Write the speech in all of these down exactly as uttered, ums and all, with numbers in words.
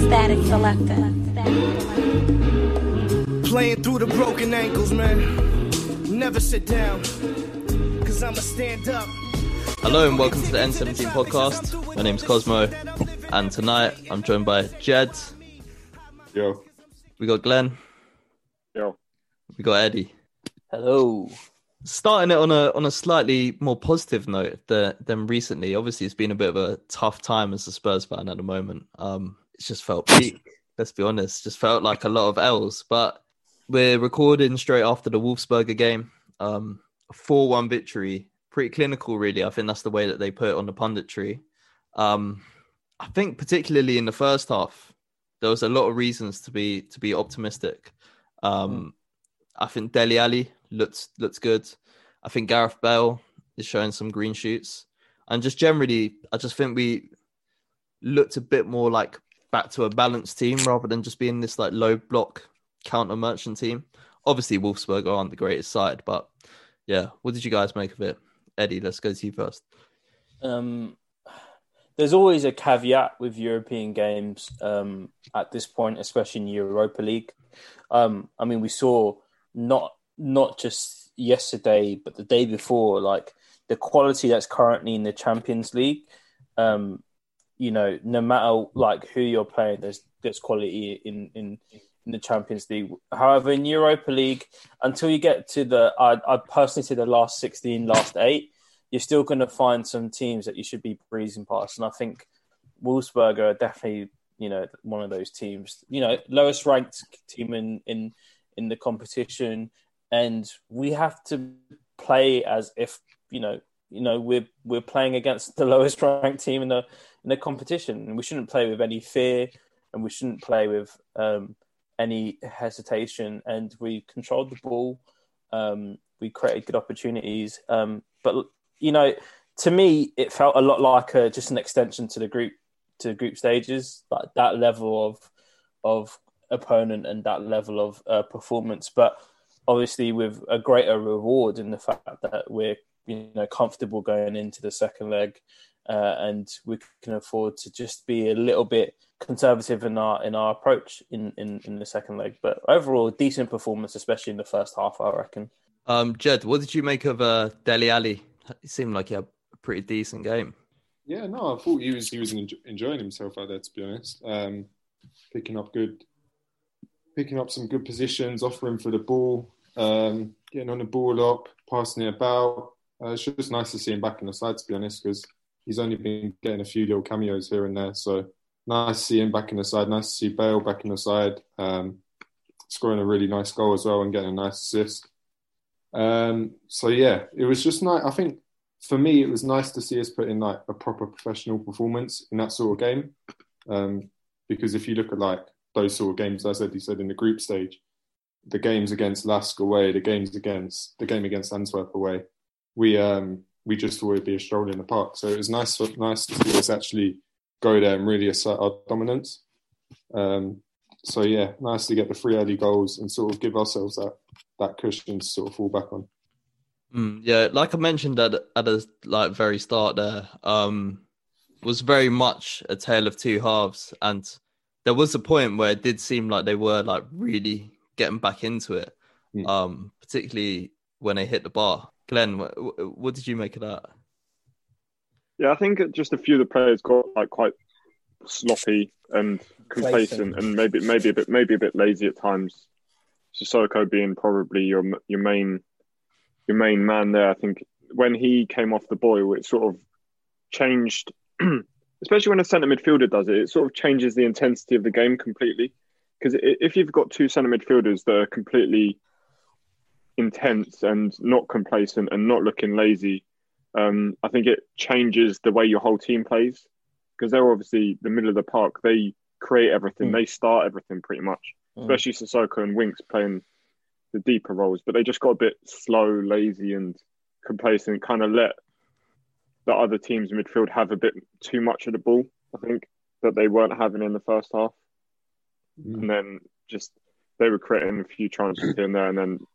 Static Selector. Playing through the broken ankles, man. Never sit down, cause I'ma stand up. Hello and welcome to the N seventeen podcast. My name's Cosmo, and tonight I'm joined by Jed. Yo. We got Glenn. Yo. We got Eddie. Hello. Starting it on a on a slightly more positive note than, than recently. Obviously, it's been a bit of a tough time as a Spurs fan at the moment. Um, it's just felt peak. Let's be honest, just felt like a lot of L's. But we're recording straight after the Wolfsburger game. Um, a four one victory. Pretty clinical, really. I think that's the way that they put it on the punditry. Um, I think particularly in the first half, there was a lot of reasons to be to be optimistic. Um, I think Dele Alli looks looks good. I think Gareth Bale is showing some green shoots, and just generally, I just think we looked a bit more like back to a balanced team rather than just being this like low block counter merchant team. Obviously, Wolfsburg aren't the greatest side, but yeah, what did you guys make of it? Eddie, let's go to you first. Um, there's always a caveat with European games um, at this point, especially in Europa League. Um, I mean, we saw not not just yesterday, but the day before, like the quality that's currently in the Champions League. Um, you know, no matter like who you're playing, there's there's quality in in, in the Champions League. However, in Europa League, until you get to the, I I personally say the last sixteen, last eight, you're still going to find some teams that you should be breezing past, and I think Wolfsburg are definitely, you know, one of those teams. You know, lowest ranked team in in in the competition, and we have to play as if you know, you know, we're we're playing against the lowest ranked team in the in the competition, and we shouldn't play with any fear, and we shouldn't play with um, any hesitation. And we controlled the ball, um, we created good opportunities, um, but you know, to me, it felt a lot like a, just an extension to the group to the group stages, like that level of of opponent and that level of uh, performance, but obviously with a greater reward in the fact that we're, you know, comfortable going into the second leg, uh, and we can afford to just be a little bit conservative in our in our approach in, in, in the second leg. But overall, decent performance, especially in the first half, I reckon. Um, Jed, what did you make of uh, Dele Alli? It seemed like he had a pretty decent game. Yeah, no, I thought he was he was enjoying himself out there, to be honest. Um, picking up good, picking up some good positions, offering for the ball, um, getting on the ball up, passing it about. Uh, it's just nice to see him back in the side, to be honest, because he's only been getting a few little cameos here and there. So nice to see him back in the side. Nice to see Bale back in the side, um, scoring a really nice goal as well and getting a nice assist. Um, so yeah, it was just nice. I think for me, it was nice to see us put in like a proper professional performance in that sort of game. Um, because if you look at like those sort of games, as Eddie said, in the group stage, the games against Lask away, the games against the game against Antwerp away, we um, we just thought it'd be a stroll in the park. So it was nice, nice to see us actually go there and really assert our dominance. Um, so yeah, nice to get the three early goals and sort of give ourselves that that cushion to sort of fall back on. Mm, yeah, like I mentioned at at the like very start there, um, was very much a tale of two halves, and there was a point where it did seem like they were like really getting back into it, mm. um, particularly when they hit the bar. Glenn, what, what did you make of that? Yeah, I think just a few of the players got like quite sloppy and complacent, and maybe maybe a bit maybe a bit lazy at times. Sissoko being probably your your main your main man there. I think when he came off the boil, it sort of changed, especially when a centre midfielder does it, it sort of changes the intensity of the game completely. Because if you've got two centre midfielders that are completely intense and not complacent and not looking lazy, um, I think it changes the way your whole team plays. Because they're obviously the middle of the park. They create everything. Mm. They start everything pretty much. Mm. Especially Sissoko and Winks playing the deeper roles. But they just got a bit slow, lazy and complacent. Kind of let the other team's midfield have a bit too much of the ball, I think, that they weren't having in the first half. Mm. And then just they were creating a few chances here and there. And then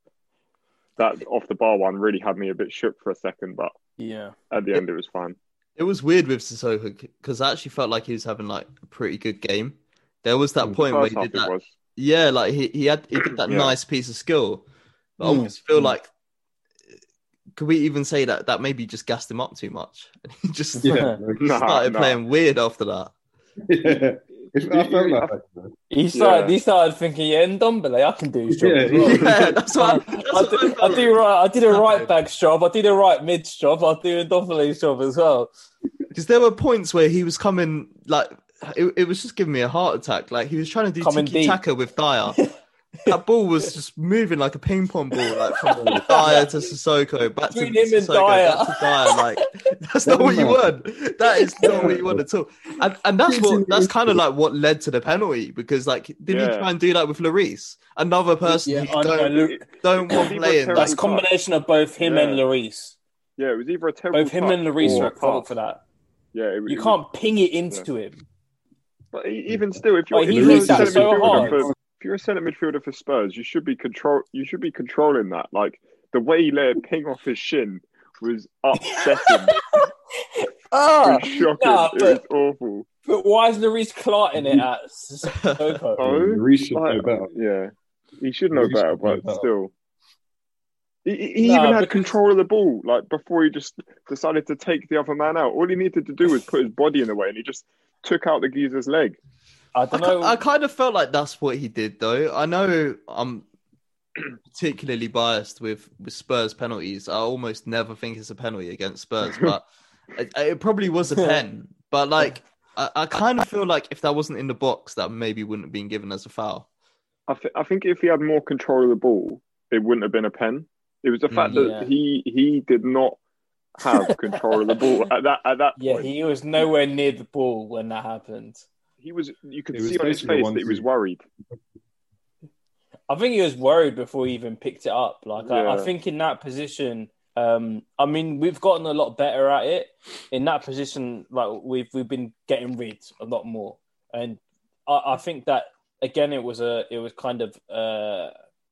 that off the bar one really had me a bit shook for a second. But yeah, at the end, it was fine. It was weird with Sissoko because I actually felt like he was having like a pretty good game. There was that Mm, point where first he half did it that. was. Yeah, like he, he had he did that Yeah. nice piece of skill. But I Mm, almost feel mm. like could we even say that that maybe just gassed him up too much? And he just Yeah, Nah, started nah. playing weird after that. yeah. If, I felt like that. He started. Yeah. He started thinking, "Yeah, Ndombele, I can do his job Yeah, as well." Yeah, that's what I, I, that's I, what do, I I felt do like. right. I did a right back's job. I did a right mid's job. I'll do Ndombele's job as well. Because there were points where he was coming like it, it was just giving me a heart attack. Like he was trying to do Coming tiki deep. taka with Dyer. That ball was just moving like a ping pong ball, like from Dyer to Sissoko, back to Between him and Sissoko, Dyer. back to Dyer. Like that's not what you want. That is not what you want at all. And and that's what that's kind of like what led to the penalty because like didn't Yeah. he try and do that with Lloris, another person Yeah, who I know. don't Lu- don't want Leave playing. a That's a terrible combination of both him Yeah. and Lloris. Yeah, it was either a terrible Both him touch and Lloris or are a at fault pass. for that. Yeah, it, You it can't ping it into him. But e- even still, if you're, Like, if he you're a hits that centre so midfielder hard. for, if you're a centre midfielder for Spurs, you should be control. You should be controlling that. Like the way he let it ping off his shin was upsetting. It Ah, was shocking. nah, it but, was awful. but why is Lloris clarting it at Sissoko? Oh, Lloris should like, know better. yeah, he should know Lloris better, should know but better. still. He, he Nah, even had because- control of the ball, like before he just decided to take the other man out. All he needed to do was put his body in the way, and he just took out the geezer's leg. I I, don't ki- know. I kind of felt like that's what he did, though. I know I'm particularly biased with, with Spurs penalties. I almost never think it's a penalty against Spurs, but it, it probably was a pen. But like, I, I kind of feel like if that wasn't in the box, that maybe wouldn't have been given as a foul. I, th- I think if he had more control of the ball, it wouldn't have been a pen. It was the fact Yeah. that he he did not have control of the ball at that at that Yeah, point. he was nowhere near the ball when that happened. He was. You could It was see on his basically a face that he was one-two. worried. I think he was worried before he even picked it up. Like I, I Yeah. think in that position, um, I mean, we've gotten a lot better at it. In that position, like we've we've been getting rid a lot more, and I, I think that again, it was a it was kind of uh,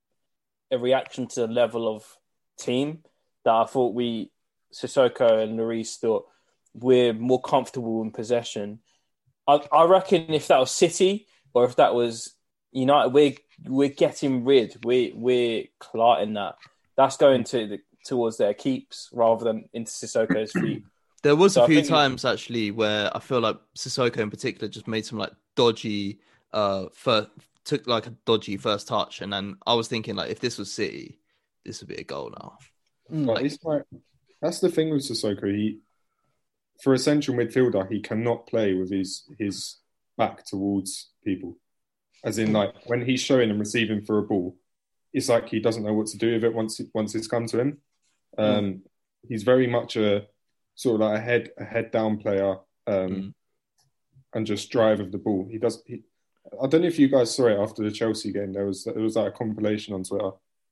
a reaction to the level of team that I thought we Sissoko and Lloris thought we're more comfortable in possession. I, I reckon if that was City or if that was United, we're we're getting rid. We we're clarting that. That's going to the, towards their keeps rather than into Sissoko's feet. There was So a I few think- times actually where I feel like Sissoko in particular just made some like dodgy, uh, first, took like a dodgy first touch, and then I was thinking like if this was City, this would be a goal now. But it's like, that's the thing with Sissoko. He, for a central midfielder, he cannot play with his his back towards people. As in, like when he's showing and receiving for a ball, it's like he doesn't know what to do with it once once it's come to him. Um, He's very much a sort of like a head a head down player, um, Mm. and just drive of the ball. He does. He, I don't know if you guys saw it after the Chelsea game. There was there was like a compilation on Twitter.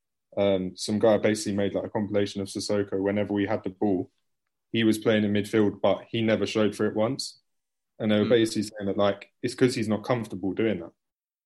Um, some guy basically made like a compilation of Sissoko whenever we had the ball. He was playing in midfield, but he never showed for it once. And they were Mm. basically saying that like it's because he's not comfortable doing that.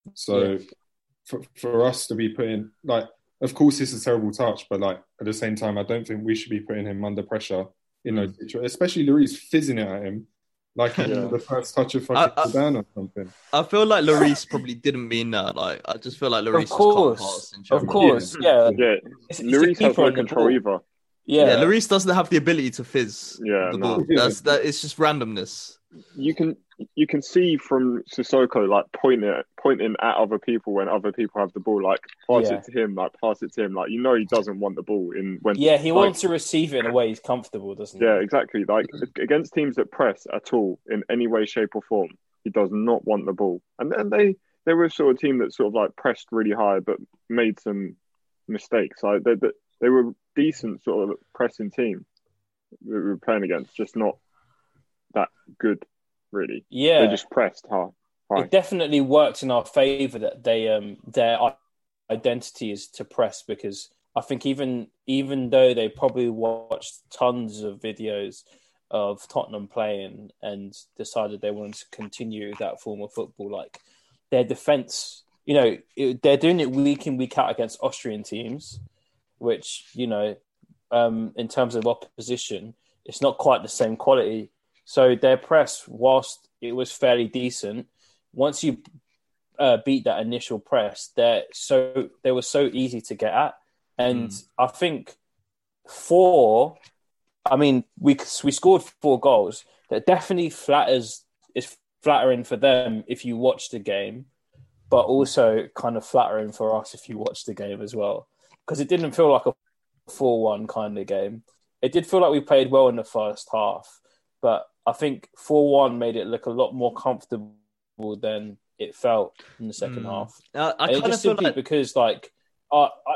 So for for us to be putting like, of course, it's a terrible touch, but like at the same time, I don't think we should be putting him under pressure in those situations, especially Lloris fizzing it at him like he Yeah. was the first touch of I- fucking I- Zidane or something. I feel like Lloris probably didn't mean that. Like I just feel like Lloris Of just can't course, pass in of general. course, yeah. Yeah, It's, it's Lloris the has keeper no on the control ball. either. Yeah, Yeah, Lloris doesn't have the ability to fizz Yeah, the no. ball. That's that. It's just randomness. You can you can see from Sissoko like pointing pointing at other people when other people have the ball, like pass Yeah. it to him, like pass it to him, like you know he doesn't want the ball in when yeah. He like, wants to receive it in a way he's comfortable, doesn't he? Yeah, exactly. Like against teams that press at all in any way, shape, or form, he does not want the ball. And then they they were sort of team that sort of like pressed really high, but made some mistakes. Like they they, they were decent sort of pressing team that we were playing against, just not that good, really. Yeah. They just pressed hard. high. It definitely worked in our favour that they um their identity is to press, because I think even even though they probably watched tons of videos of Tottenham playing and decided they wanted to continue that form of football, like their defence, you know, it, they're doing it week in, week out against Austrian teams, which, you know, um, in terms of opposition, it's not quite the same quality. So their press, whilst it was fairly decent, once you uh, beat that initial press, they're so they were so easy to get at. And mm. I think four, I mean, we we scored four goals. That definitely flatters is flattering for them if you watch the game, but also kind of flattering for us if you watch the game as well. Because it didn't feel like a four one kind of game. It did feel like we played well in the first half, but I think four one made it look a lot more comfortable than it felt in the second mm. half. Uh, I kind of feel like because like I, I,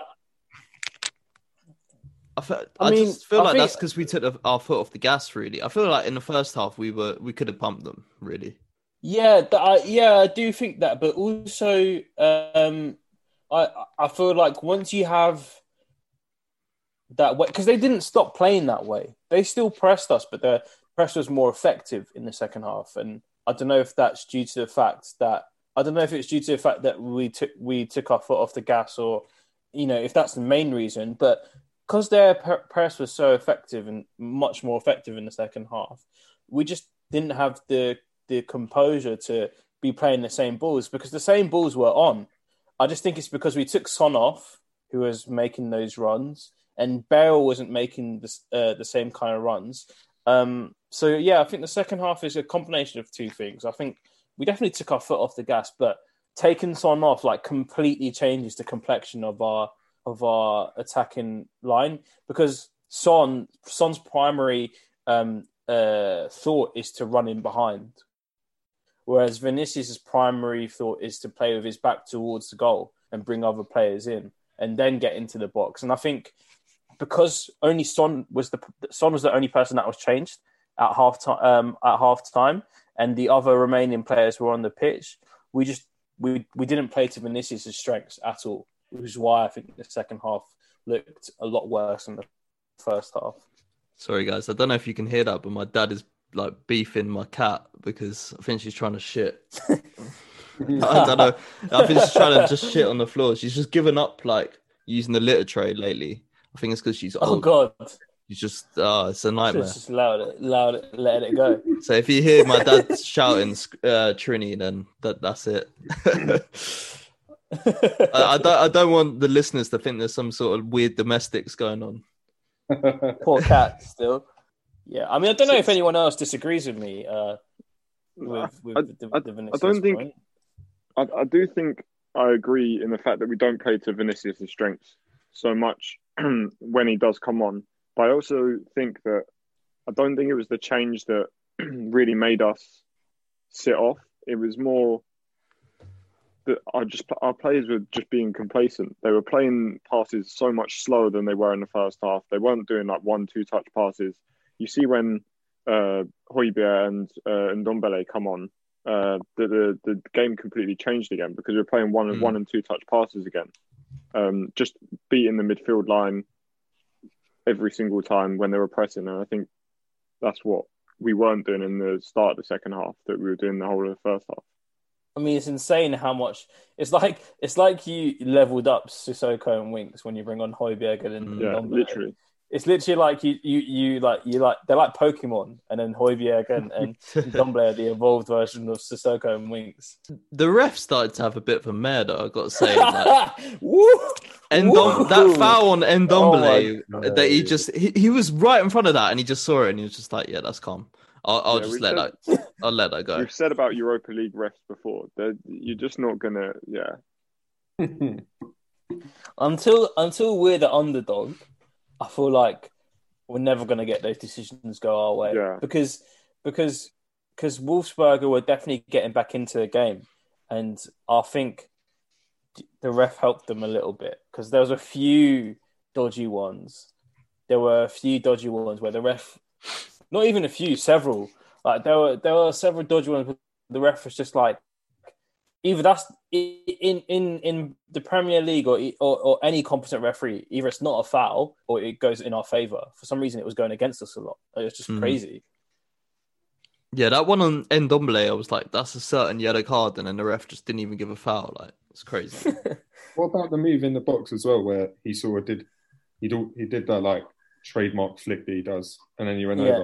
I, feel, I, I mean, just feel I like think... that's because we took the, our foot off the gas. Really, I feel like in the first half we were we could have pumped them. Really, yeah, th- I, yeah, I do think that, but also um, I I feel like once you have that way, because they didn't stop playing that way, they still pressed us, but their press was more effective in the second half, and I don't know if that's due to the fact that I don't know if it's due to the fact that we took we took our foot off the gas, or you know if that's the main reason, but. Because their press was so effective and much more effective in the second half, we just didn't have the the composure to be playing the same balls because the same balls were on. I just think it's because we took Son off, who was making those runs, and Bale wasn't making the, uh, the same kind of runs. Um, so, yeah, I think the second half is a combination of two things. I think we definitely took our foot off the gas, but taking Son off like completely changes the complexion of our of our attacking line because Son Son's primary um, uh, thought is to run in behind, whereas Vinicius' primary thought is to play with his back towards the goal and bring other players in and then get into the box. And I think because only Son was the Son was the only person that was changed at half time, um, at half time, and the other remaining players were on the pitch, we just we we didn't play to Vinicius' strengths at all. Which is why I think the second half looked a lot worse than the first half. Sorry, guys. I don't know if you can hear that, but my dad is like beefing my cat because I think she's trying to shit. I don't know. I think she's trying to just shit on the floor. She's just given up like using the litter tray lately. I think it's because she's old. Oh, God. She's just, oh, it's a nightmare. Just allowed it, allowed it, letting it go. So if you hear my dad shouting uh, Trini, then that, that's it. I, I don't. I don't want the listeners to think there's some sort of weird domestics going on. Poor cat, still. Yeah, I mean, I don't know if anyone else disagrees with me. Uh, with, with I, the, I, the I don't think. I, I do think I agree in the fact that we don't play to Vinicius' strengths so much when he does come on. But I also think that I don't think it was the change that really made us sit off. It was more. That I just our players were just being complacent. They were playing passes so much slower than they were in the first half. They weren't doing like one, two touch passes. You see when uh, Højbjerg and uh, and Ndombele come on, uh, the, the the game completely changed again because we were playing one and mm. one and two touch passes again. Um, just beating the midfield line every single time when they were pressing, and I think that's what we weren't doing in the start of the second half that we were doing the whole of the first half. I mean, it's insane how much it's like. It's like you leveled up Sissoko and Winks when you bring on Højbjerg and yeah, Ndombele. literally. It's literally like you, you, you like you like they're like Pokemon, and then Højbjerg and and Ndombele are the evolved version of Sissoko and Winks. The ref started to have a bit of a mare, though. I've got to say, like, Ndom- that foul on Ndombele, oh that he just he, he was right in front of that, and he just saw it, and he was just like, "Yeah, that's calm. I'll, I'll yeah, just let said, that. I'll let that go." We've said about Europa League refs before. They're, you're just not gonna, yeah. until until we're the underdog, I feel like we're never gonna get those decisions go our way. Yeah. Because because because Wolfsberger were definitely getting back into the game, and I think the ref helped them a little bit because there was a few dodgy ones. There were a few dodgy ones where the ref. Not even a few, several. Like there were, there were several dodgy ones. But the ref was just like, either that's in in in the Premier League or, or or any competent referee. Either it's not a foul or it goes in our favour. For some reason, it was going against us a lot. It was just mm. crazy. Yeah, that one on Ndombele, I was like, that's a certain yellow card, and then the ref just didn't even give a foul. Like it's crazy. What about the move in the box as well, where he saw did he do he did that like trademark flick that he does, and then he went yeah. over.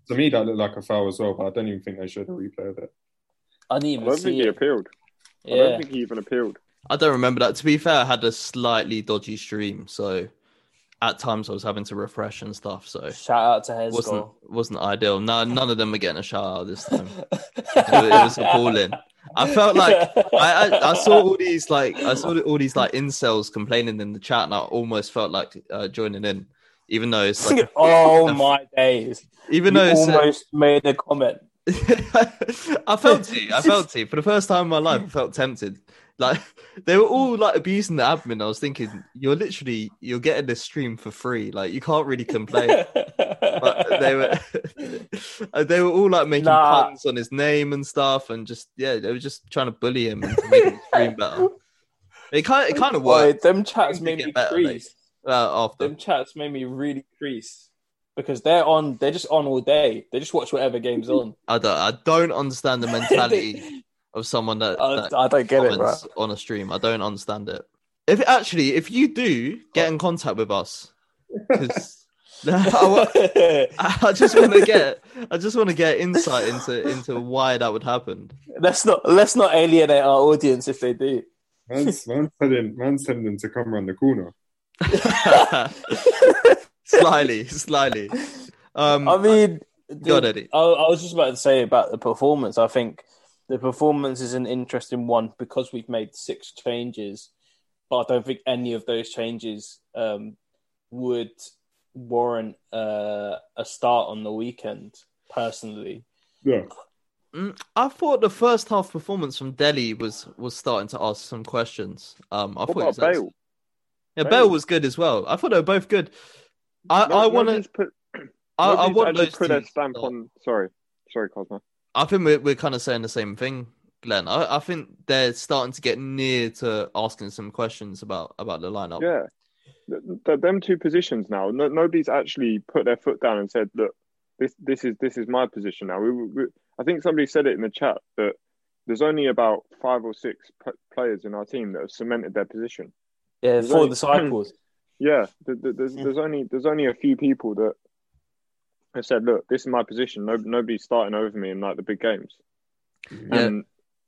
To me, that looked like a foul as well, but I don't even think they showed a replay of it. I didn't even I don't see think it. he appealed. Yeah. I don't think he even appealed. I don't remember that. To be fair, I had a slightly dodgy stream, so at times I was having to refresh and stuff. So Shout out to Hezgo. wasn't wasn't ideal. No, none of them were getting a shout out this time. it, it was appalling. I felt like I, I I saw all these like I saw all these like incels complaining in the chat, and I almost felt like uh, joining in, even though it's like oh my days! Even you though it's almost uh, made a comment. I felt to. I felt to. For the first time in my life, I felt tempted. Like they were all like abusing the admin. I was thinking, you're literally you're getting this stream for free. Like you can't really complain. But they were they were all like making nah. puns on his name and stuff, and just yeah, they were just trying to bully him into making the stream better. It kind it kind of worked. Boy, them chats made me better, crease. Like, uh, after them chats made me really crease because they're on. They're just on all day. They just watch whatever game's on. I don't. I don't understand the mentality of someone that, I, that I don't get it, bro. on a stream. I don't understand it. If actually, if you do, get in contact with us. Because I, I just want to get, I just want to get insight into into why that would happen. Let's not let's not alienate our audience if they do. Man's, man's, telling, man's telling them to come around the corner. slyly, slyly. Um, I mean, go on, Eddie. I, I was just about to say about the performance. I think the performance is an interesting one because we've made six changes, but I don't think any of those changes um, would warrant uh, a start on the weekend, personally. Yeah. I thought the first half performance from Delhi was, was starting to ask some questions. Um, I what thought about it was actually... Bale? Yeah, Bale. Bale was good as well. I thought they were both good. I, No, I want to... put. I, I want actually those put two their stamp start. on. Sorry, sorry, Cosmo. I think we're, we're kind of saying the same thing, Glenn. I, I think they're starting to get near to asking some questions about, about the lineup. Yeah, the, the, them two positions now. No, nobody's actually put their foot down and said, "Look, this this is this is my position now." We, we, I think somebody said it in the chat that there's only about five or six p- players in our team that have cemented their position. Yeah, There's for only- disciples. Yeah, the, the, there's there's only there's only a few people that have said, "Look, this is my position. No, nobody's starting over me in like the big games." Yeah. And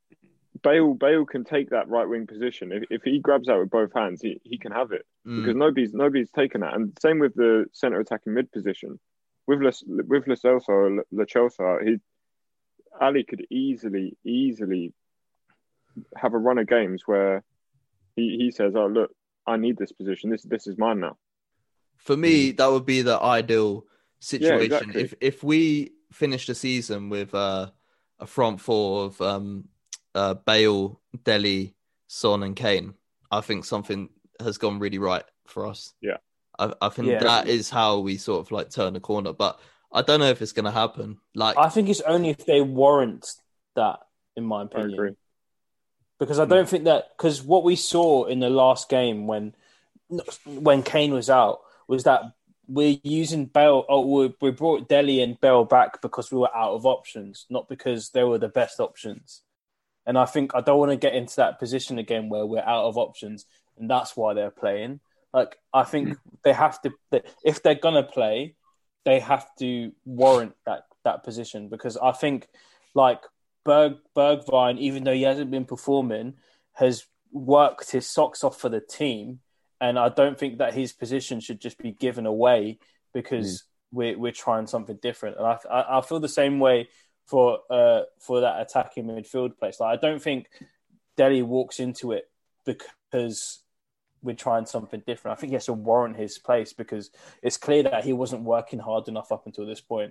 Bale Bale can take that right wing position if if he grabs that with both hands, he, he can have it Mm. because nobody's nobody's taken that. And same with the centre attacking mid position with Les, with Lo Celso or Lo Celso, he Ali could easily easily have a run of games where he, he says, "Oh look, I need this position. This this is mine now." For me, that would be the ideal situation. Yeah, exactly. If if we finish the season with uh, a front four of um, uh, Bale, Delhi, Son, and Kane, I think something has gone really right for us. Yeah, I, I think Yeah. that is how we sort of like turn the corner. But I don't know if it's going to happen. Like, I think it's only if they warrant that, in my I opinion. agree. Because I don't think that because what we saw in the last game when when Kane was out was that we're using Bale. Oh, we, we brought Delhi and Bale back because we were out of options, not because they were the best options. And I think I don't want to get into that position again where we're out of options, and that's why they're playing. Like I think they have to, if they're gonna play, they have to warrant that that position because I think like Berg Bergwijn, even though he hasn't been performing, has worked his socks off for the team, and I don't think that his position should just be given away because mm. we're we're trying something different. And I I, I feel the same way for uh for that attacking midfield place. Like I don't think Delhi walks into it because we're trying something different. I think he has to warrant his place because it's clear that he wasn't working hard enough up until this point.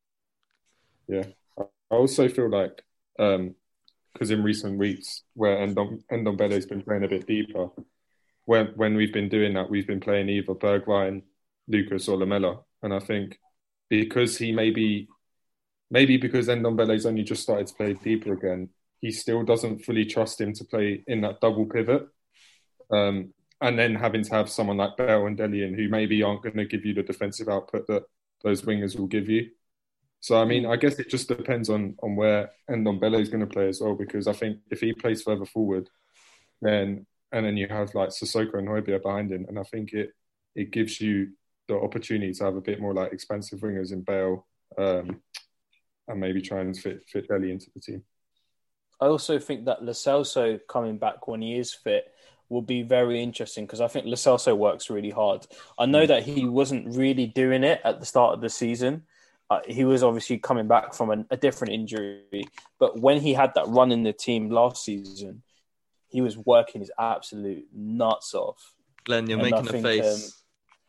Yeah, I also feel like because um, in recent weeks where Endom Ndombele's been playing a bit deeper, when when we've been doing that, we've been playing either Bergwijn, Lucas, or Lamela, and I think because he maybe maybe because Ndombele's only just started to play deeper again, he still doesn't fully trust him to play in that double pivot. Um, and then having to have someone like Bale and Delhi in who maybe aren't going to give you the defensive output that those wingers will give you. So, I mean, I guess it just depends on, on where Ndombele is going to play as well, because I think if he plays further forward, then and then you have like Sissoko and Højbjerg behind him, and I think it it gives you the opportunity to have a bit more like expansive wingers in Bale um, and maybe try and fit fit Dele into the team. I also think that Lo Celso coming back when he is fit will be very interesting because I think Lo Celso works really hard. I know that he wasn't really doing it at the start of the season. Uh, he was obviously coming back from a, a different injury, but when he had that run in the team last season, he was working his absolute nuts off. Glenn, you're And making I a think, face.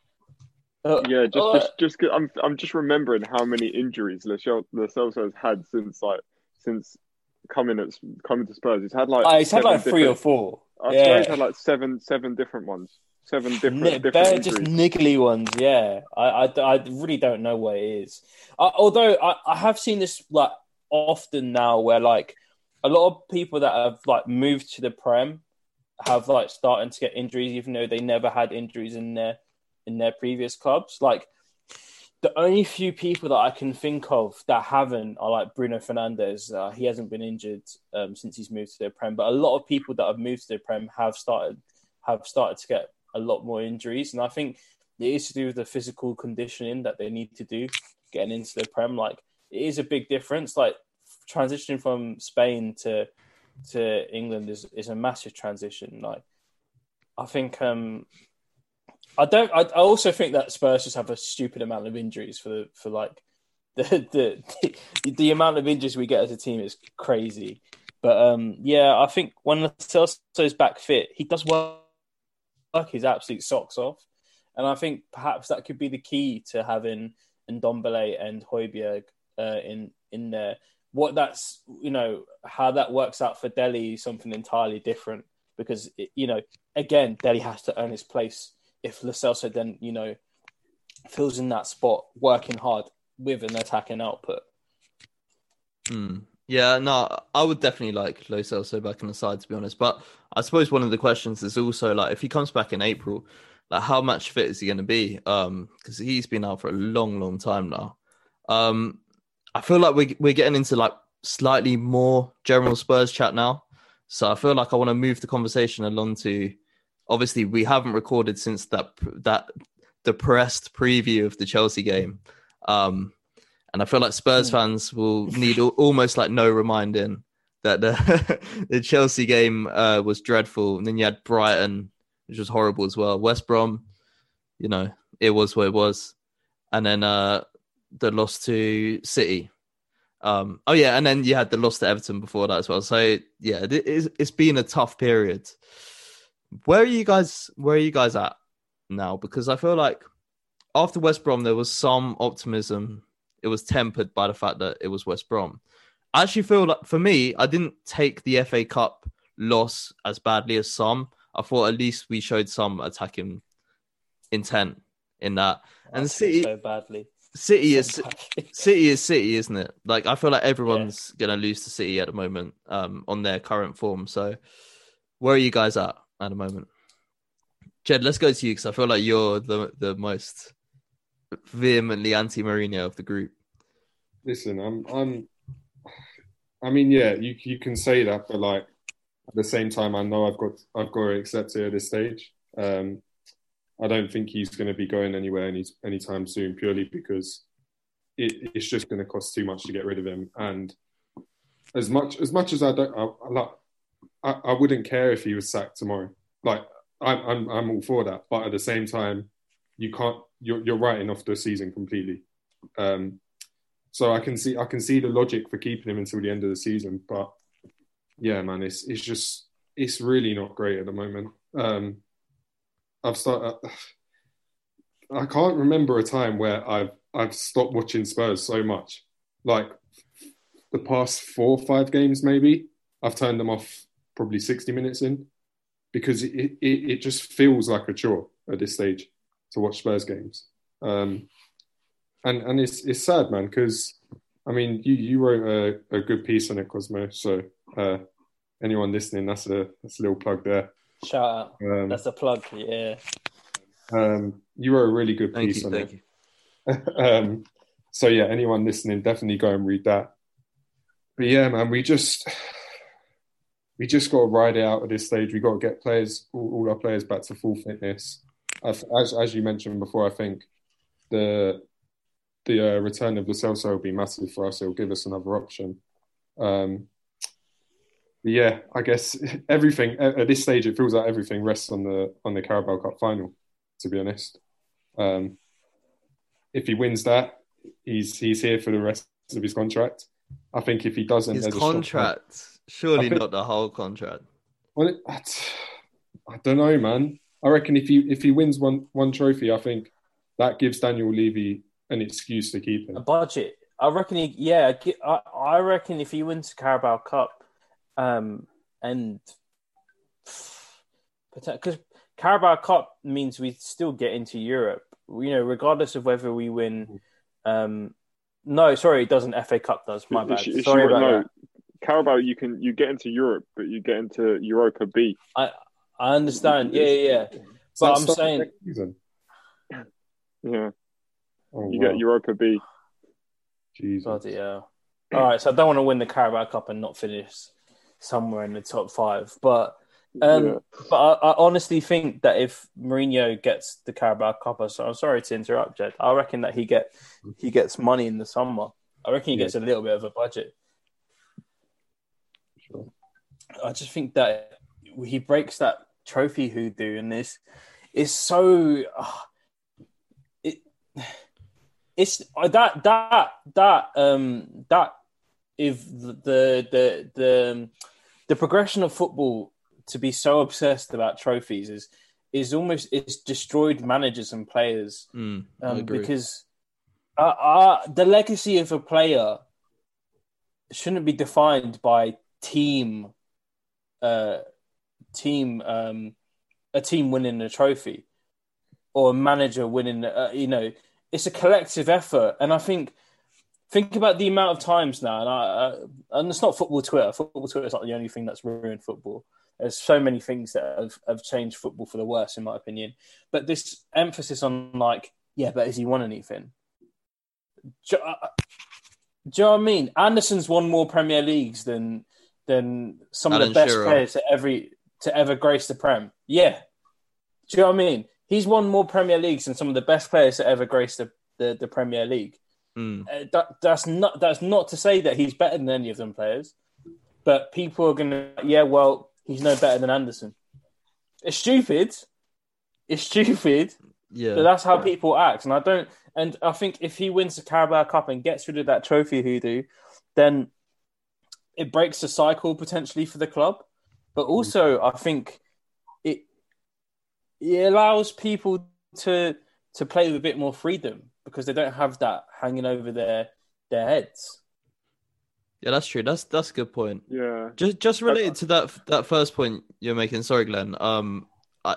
Um, uh, Yeah, just uh, just just 'cause I'm I'm just remembering how many injuries Lo Cel- Lo Celso has had since like since coming at coming to Spurs. He's had like uh, he's had seven like three or different- four. I yeah. swear he's had like seven seven different ones, seven different Ni- different They're injuries. just niggly ones, yeah. I, I, I really don't know what it is. Uh, although I, I have seen this like often now, where like a lot of people that have like moved to the Prem have like starting to get injuries, even though they never had injuries in their in their previous clubs. Like the only few people that I can think of that haven't are like Bruno Fernandes. Uh, he hasn't been injured um, since he's moved to the Prem, but a lot of people that have moved to the Prem have started have started to get a lot more injuries, and I think it is to do with the physical conditioning that they need to do getting into the Prem. Like it is a big difference. Like transitioning from Spain to to England is, is a massive transition. Like I think um I don't I, I also think that Spurs just have a stupid amount of injuries for the for like the the the, the amount of injuries we get as a team is crazy. But um yeah, I think when Lo Celso's back fit, he does work his absolute socks off. And I think perhaps that could be the key to having Ndombele and Højbjerg uh, in in there. What that's, you know, how that works out for Dele is something entirely different because, it, you know, again, Dele has to earn his place. If Lo Celso then, you know, fills in that spot, working hard with an attacking output. Hmm. Yeah, no, I would definitely like Lo Celso back on the side, to be honest. But I suppose one of the questions is also like, if he comes back in April, like how much fit is he going to be? Um, because he's been out for a long, long time now. Um, I feel like we we're getting into like slightly more general Spurs chat now, so I feel like I want to move the conversation along to. Obviously, we haven't recorded since that that depressed preview of the Chelsea game. Um. And I feel like Spurs fans will need almost like no reminding that the the Chelsea game uh, was dreadful. And then you had Brighton, which was horrible as well. West Brom, you know, it was what it was. And then uh, the loss to City. Um, oh, yeah. And then you had the loss to Everton before that as well. So, yeah, it, it's, it's been a tough period. Where are you guys, where are you guys at now? Because I feel like after West Brom, there was some optimism. It was tempered by the fact that it was West Brom. I actually feel like, for me, I didn't take the F A Cup loss as badly as some. I thought at least we showed some attacking intent in that. And I City, so badly. City so is badly. City is City, isn't it? Like I feel like everyone's yeah. gonna lose to City at the moment, um, on their current form. So, where are you guys at at the moment? Jed, let's go to you because I feel like you're the the most vehemently anti-Mourinho of the group. Listen, I'm, I'm, I mean, yeah, you you can say that, but like at the same time, I know I've got I've got to accept it at this stage. Um, I don't think he's going to be going anywhere any anytime soon, purely because it, it's just going to cost too much to get rid of him. And as much as much as I don't, I, I, I wouldn't care if he was sacked tomorrow. Like I'm, I'm, I'm all for that, but at the same time, you can't. You're, you're writing off the season completely. Um, so I can see I can see the logic for keeping him until the end of the season. But yeah, man, it's it's just it's really not great at the moment. Um, I've started. I can't remember a time where I've I've stopped watching Spurs so much. Like the past four or five games, maybe I've turned them off probably sixty minutes in because it it, it just feels like a chore at this stage to watch Spurs games. Um, and and it's it's sad, man, because, I mean, you, you wrote a, a good piece on it, Cosmo, so uh, anyone listening, that's a, that's a little plug there. Shout out. Um, that's a plug, yeah. Um, you wrote a really good thank piece you, on thank it. You. um, so, yeah, anyone listening, definitely go and read that. But, yeah, man, we just... We just got to ride it out at this stage. We got to get players, all, all our players, back to full fitness. As, as you mentioned before, I think the the uh, return of Lo Celso will be massive for us. It will give us another option. Um, but yeah, I guess everything at, at this stage, it feels like everything rests on the on the Carabao Cup final. To be honest, um, if he wins that, he's he's here for the rest of his contract. I think if he doesn't, his there's contract, a surely think, not the whole contract. Well, it, I don't know, man. I reckon if he if he wins one one trophy, I think that gives Daniel Levy an excuse to keep him. A budget. I reckon he, yeah, I, I reckon if he wins the Carabao Cup, um, and because Carabao Cup means we still get into Europe, you know, regardless of whether we win. Um, no, sorry, it doesn't. F A Cup does. My bad. If she, if sorry she, about no, that. Carabao, you can you get into Europe, but you get into Europa B. I I understand. Yeah, yeah, yeah. But I'm saying, yeah, oh, you wow. get Europa B. Jesus. bloody hell. All right, so I don't want to win the Carabao Cup and not finish somewhere in the top five, but um, Yeah. but I, I honestly think that if Mourinho gets the Carabao Cup, so I'm sorry to interrupt, Jed. I reckon that he get he gets money in the summer. I reckon he Yeah. gets a little bit of a budget. Sure. I just think that he breaks that trophy hoodoo, and this is so. Uh, it it's uh, that that that um that if the the the um, the progression of football to be so obsessed about trophies is is almost it's destroyed managers and players Mm, I um, agree. because uh, uh, the legacy of a player shouldn't be defined by team uh team um a team winning a trophy or a manager winning uh, you know it's a collective effort. And I think think about the amount of times now, and I uh, and it's not football Twitter football Twitter is not the only thing that's ruined football. There's so many things that have, have changed football for the worse, in my opinion. But this emphasis on like, yeah, but has he won anything? Do, uh, do you know what I mean? Anderson's won more Premier Leagues than than some Alan of the best Shearer. players to every to ever grace the Prem. Yeah, do you know what I mean? He's won more Premier Leagues than some of the best players to ever grace the, the, the Premier League. Mm. Uh, that, that's not that's not to say that he's better than any of them players, but people are gonna yeah, well, he's no better than Anderson. It's stupid. It's stupid. Yeah. But that's how people act, and I don't. And I think if he wins the Carabao Cup and gets rid of that trophy hoodoo, then it breaks the cycle potentially for the club. But also, I think it it allows people to to play with a bit more freedom because they don't have that hanging over their their heads. Yeah, that's true. That's that's a good point. Yeah. Just just related to that that first point you're making. Sorry, Glenn. Um, I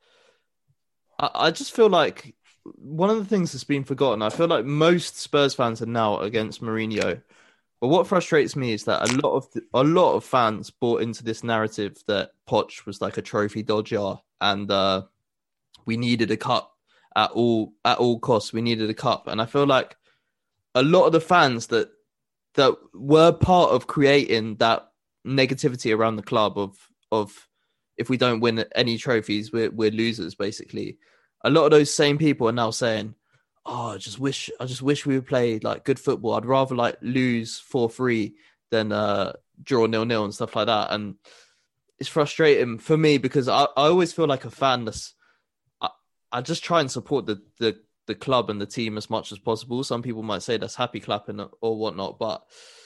I I just feel like one of the things that's been forgotten. I feel like most Spurs fans are now against Mourinho, but what frustrates me is that a lot of the, a lot of fans bought into this narrative that Poch was like a trophy dodger and uh, we needed a cup at all at all costs. We needed a cup, and I feel like a lot of the fans that that were part of creating that negativity around the club of of if we don't win any trophies, we're we're losers, basically. A lot of those same people are now saying, "Oh, I just wish, I just wish we would play like good football. I'd rather like lose four three than uh, draw nil nil and stuff like that." And it's frustrating for me because I, I always feel like a fan that's I, I just try and support the, the the club and the team as much as possible. Some people might say that's happy clapping or whatnot, but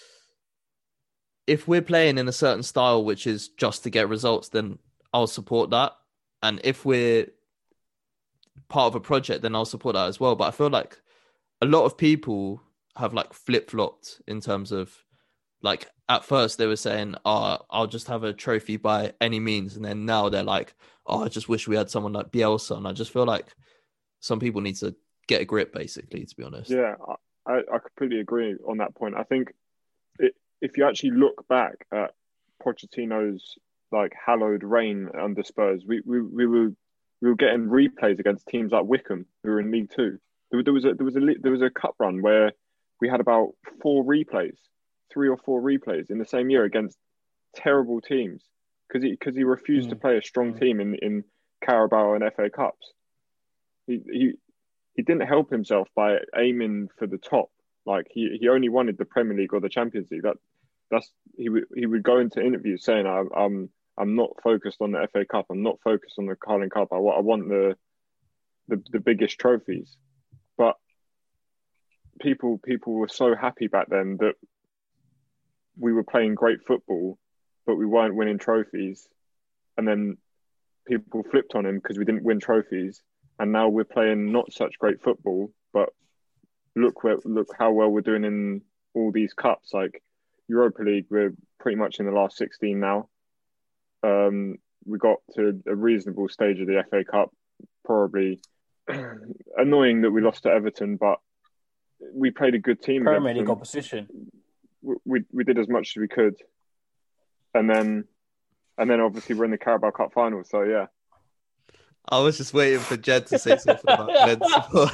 if we're playing in a certain style which is just to get results, then I'll support that. And if we're part of a project, then I'll support that as well. But I feel like a lot of people have like flip-flopped in terms of like at first they were saying, oh, I'll just have a trophy by any means. And then now they're like, oh, I just wish we had someone like Bielsa. And I just feel like some people need to get a grip, basically, to be honest. Yeah, I, I completely agree on that point. I think it, if you actually look back at Pochettino's like hallowed reign under Spurs, we, we, we were we were getting replays against teams like Wickham, who were in League Two. There, there was a there was a there was a cup run where we had about four replays, three or four replays in the same year against terrible teams because he because he refused mm. to play a strong team in, in Carabao and F A Cups. He he he didn't help himself by aiming for the top. Like he, he only wanted the Premier League or the Champions League. That that's he would he would go into interviews saying, I, I'm I'm not focused on the F A Cup. I'm not focused on the Carling Cup. I, I want the, the the biggest trophies. But people people were so happy back then that we were playing great football, but we weren't winning trophies. And then people flipped on him because we didn't win trophies. And now we're playing not such great football, but look where look how well we're doing in all these cups. Like Europa League, we're pretty much in the last sixteen now. Um, we got to a reasonable stage of the F A Cup. Probably annoying that we lost to Everton, but we played a good team. Premier League opposition. We, we we did as much as we could, and then and then obviously we're in the Carabao Cup final. So yeah. I was just waiting for Jed to say something about Glenn's support.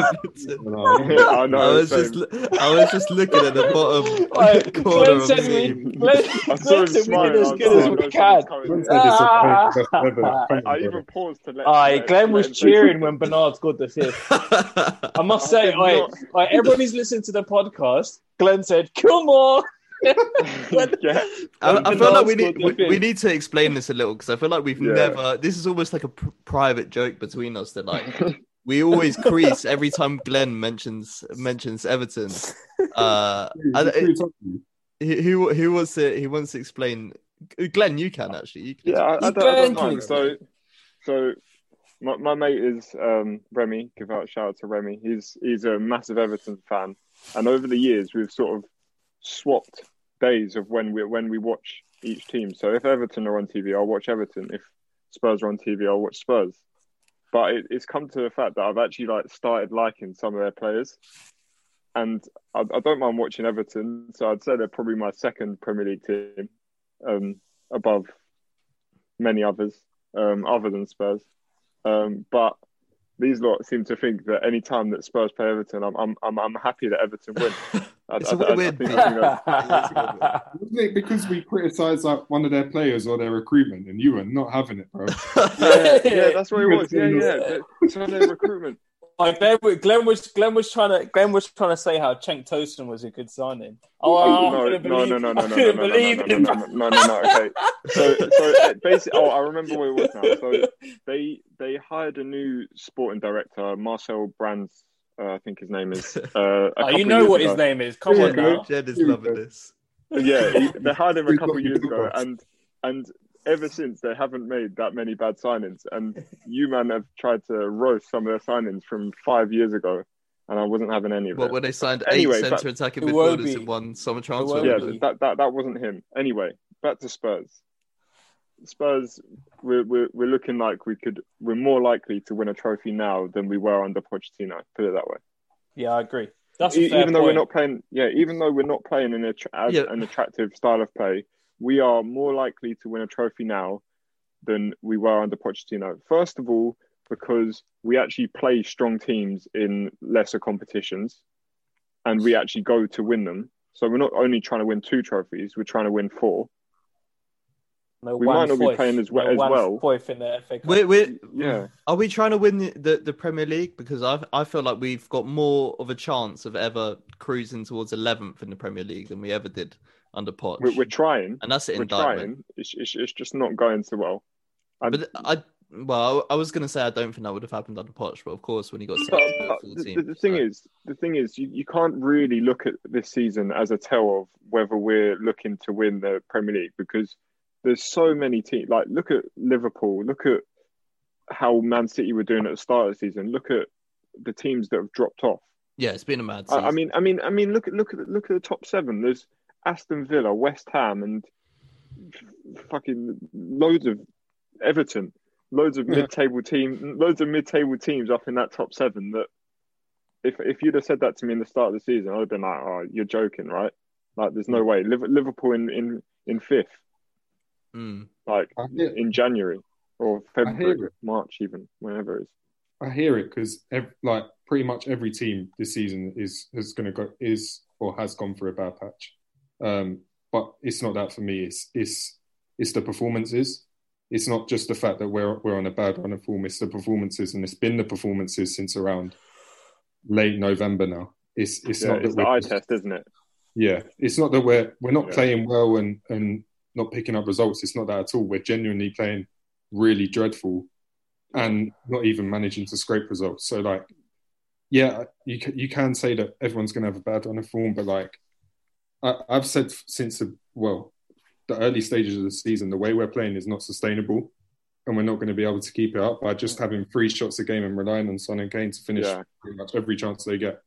I, know, I was same. just, I was just looking at the bottom Right, corner Glenn of said the we, screen. Glenn, I saw Glenn him said we smiling. did as I good was as like, we "No, can. someone's Glenn said it's Ah. okay, best ever. I, Thank I you, even brother. paused to let. Aye, let- Glenn was let him say cheering something. when Bernard scored the fifth. I must I say, did oi, not- oi, everyone who's listening to the podcast, Glenn said, come on. yeah. I, When I feel like Bernard we need scored the we, we fifth. need to explain this a little because I feel like we've Yeah. never. This is almost like a pr- private joke between us that like we always crease every time Glenn mentions mentions Everton. Uh, and it- he, he he wants to he wants to explain. Glenn, you can actually. You can Yeah, I, I, You don't, I don't can mind. So, explain. so my, my mate is um, Remy. Give out a shout out to Remy. He's he's a massive Everton fan, and over the years we've sort of swapped days of when we when we watch each team. So if Everton are on T V, I'll watch Everton. If Spurs are on T V, I'll watch Spurs. But it, it's come to the fact that I've actually like started liking some of their players, and I, I don't mind watching Everton. So I'd say they're probably my second Premier League team, um, above many others, um, other than Spurs. Um, but these lot seem to think that any time that Spurs play Everton, I'm I'm I'm, I'm happy that Everton win. I, It's I, a I, I win-win. think, I think that, Wasn't it because we criticised like one of their players or their recruitment, and you were not having it, bro? yeah, yeah, that's what it was. Yeah, yeah. It's on their recruitment. Like Glenn, Glenn was Glenn was trying to Glenn was trying to say how Cenk Tosun was a good signing. Oh, I no, couldn't no, believe, no, no, no, I no, couldn't no, no, believe no, him. no, no, no, no, no. Okay, so, so basically, oh, I remember what it was now. So they they hired a new sporting director, Marcel Brands, uh, I think his name is. Uh, a Oh, couple you know years what ago. his name is. Come Yeah, on now. Jed is Here we loving go. this. Yeah, he, they hired him a We've couple got years the ago, podcast. and and ever since they haven't made that many bad signings. And you man have tried to roast some of their signings from five years ago, and I wasn't having any of What it. when they signed Anyway, eight back- centre attacking Iwobi. midfielders in one summer transfer? Iwobi. Yeah, window? that, that that wasn't him. Anyway, back to Spurs. Spurs, we're, we're we're looking like we could. We're more likely to win a trophy now than we were under Pochettino. Put it that way. Yeah, I agree. That's a E- fair even though point. we're not playing, yeah, even though we're not playing an, attra- as Yeah. an attractive style of play, we are more likely to win a trophy now than we were under Pochettino. First of all, because we actually play strong teams in lesser competitions, and we actually go to win them. So we're not only trying to win two trophies; we're trying to win four. No we one might not be fourth. playing as well- No as one well. fourth in the F A Cup. We're, we're, Yeah. Are we trying to win the, the, the Premier League? Because I I feel like we've got more of a chance of ever cruising towards eleventh in the Premier League than we ever did under Poch. We're, we're trying. and that's an We're indictment. trying. It's, it's, it's just not going so well. And, But I well, I was going to say I don't think that would have happened under Poch, but of course when he got But, sent to the but full the, team, the, the thing so- is, the thing is, you, you can't really look at this season as a tell of whether we're looking to win the Premier League because there's so many teams. Like, look at Liverpool. Look at how Man City were doing at the start of the season. Look at the teams that have dropped off. yeah, it's been a mad I, season. I mean, I mean, I mean, look at look at look at the top seven. There's Aston Villa, West Ham, and f- fucking loads of Everton. Loads of Yeah. mid-table team, loads of mid-table teams up in that top seven. That if if you'd have said that to me in the start of the season, I'd have been like, "Oh, you're joking, right?" Like, there's no way. Liv- Liverpool in, in, in fifth, Mm. like I hear, in January or hear February, it. March, even whenever it is. I hear it because like pretty much every team this season is is going to go is or has gone through a bad patch. Um, but it's not that for me. It's it's it's the performances. It's not just the fact that we're we're on a bad run of form. It's the performances, and it's been the performances since around late November now. It's it's yeah, not it's that the we're eye just, test, isn't it? yeah. It's not that we're we're not Yeah. playing well and and not picking up results. It's not that at all. We're genuinely playing really dreadful and not even managing to scrape results. So like, yeah, you can, you can say that everyone's going to have a bad run of form, but like I, I've said since the well the early stages of the season, the way we're playing is not sustainable, and we're not going to be able to keep it up by just having three shots a game and relying on Son and Kane to finish Yeah. pretty much every chance they get.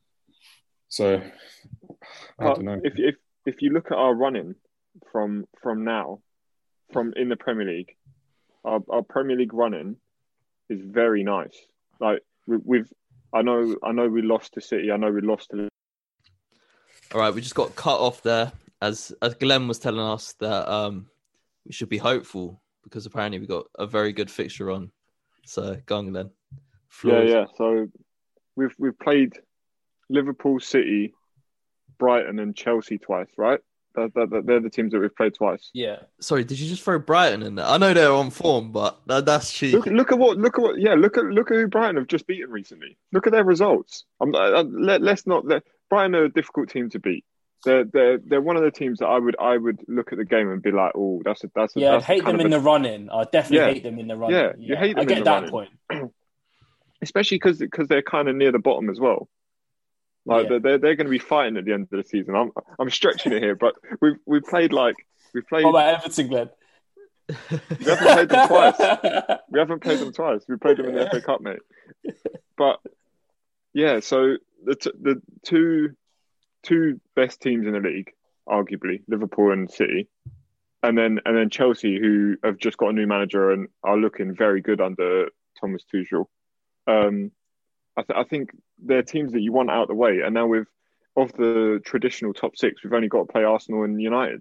So I But don't know. if if if you look at our running from from now, from in the Premier League, our, our Premier League running is very nice. Like we, we've, I know, I know we lost to City. I know we lost to. All right, we just got cut off there as as Glenn was telling us that um, we should be hopeful because apparently we got a very good fixture on. So go on, Glenn. Floor Yeah, is- yeah. So we've we've played Liverpool, City, Brighton, and Chelsea twice, right? That, that, that, they're the teams that we've played twice. Yeah. Sorry, did you just throw Brighton in there? I know they're on form, but that, that's cheeky. Look, look at what, look at what, yeah, look at look at who Brighton have just beaten recently. Look at their results. I'm, I, let, let's not let Brighton are a difficult team to beat. They're they're they're one of the teams that I would I would look at the game and be like, oh, that's a that's a, Yeah, I'd that's hate kind them of in a, the running. I definitely Yeah. hate them in the running. Yeah, you hate them I in get the that running. point. especially because because they're kind of near the bottom as well. Like Yeah. they're they're, they're going to be fighting at the end of the season. I'm I'm stretching it here, but we've we've played like we've played. What about Everton, Glenn? We haven't played them twice. We haven't played them twice. We played them in the F A Cup, mate. But yeah, so the t- the two two best teams in the league, arguably Liverpool and City, and then and then Chelsea, who have just got a new manager and are looking very good under Thomas Tuchel. Um, I, th- I think they're teams that you want out of the way, and now with of the traditional top six, we've only got to play Arsenal and United.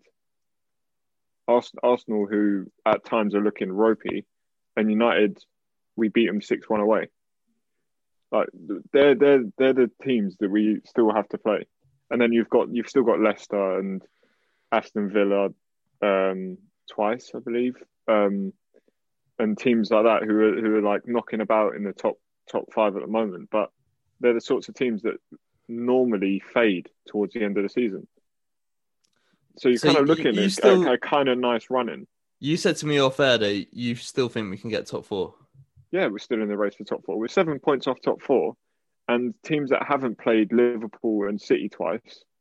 Ars- Arsenal, who at times are looking ropey, and United, we beat them six one away. Like they're they're they're the teams that we still have to play, and then you've got you've still got Leicester and Aston Villa um, twice, I believe, um, and teams like that who are who are like knocking about in the top top five at the moment. But they're the sorts of teams that normally fade towards the end of the season. So you're So kind of you- looking you at still- a, a kind of nice running. You said to me off air that you still think we can get top four. Yeah, we're still in the race for top four. We're seven points off top four, and teams that haven't played Liverpool and City twice,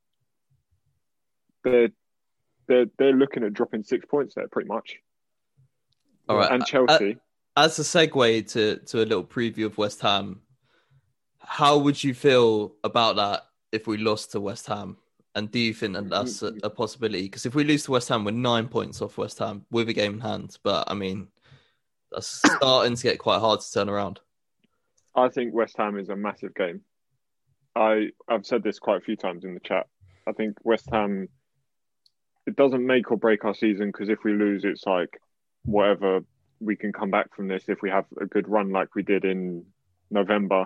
they're they're they're looking at dropping six points there, pretty much. All right. And Chelsea. As a segue to, to a little preview of West Ham, how would you feel about that if we lost to West Ham? And do you think that that's a, a possibility? Because if we lose to West Ham, we're nine points off West Ham with a game in hand. But, I mean, that's starting to get quite hard to turn around. I think West Ham is a massive game. I I've said this quite a few times in the chat. I think West Ham, it doesn't make or break our season, because if we lose, it's like whatever, we can come back from this if we have a good run like we did in November.